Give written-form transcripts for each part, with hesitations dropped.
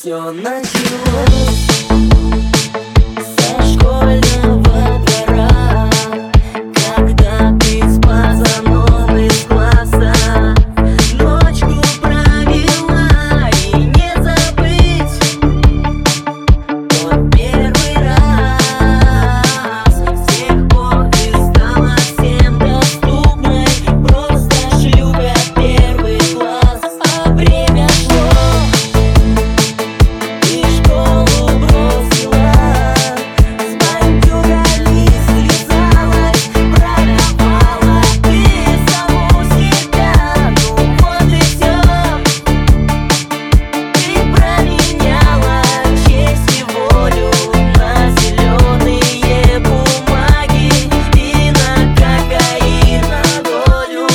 Все началось со школьного двора, когда ты с пацаном из класса ночку провела, и не забыть тот первый раз. С тех пор ты стала всем доступной, просто шлюпя первый класс. А время шло, ты школу бросила, с бандюгами связалась, продавала ты саму себя. Ну вот и всё, ты променяла честь и волю на зеленые бумаги и на кокаин на долю.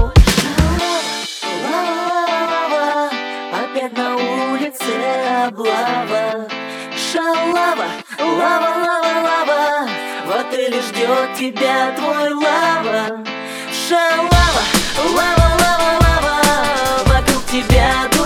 Лава, опять на улице облава. Шалава, лава, лава, лава, в отеле ждет тебя твой лава. Шалава, лава, лава, лава, вокруг тебя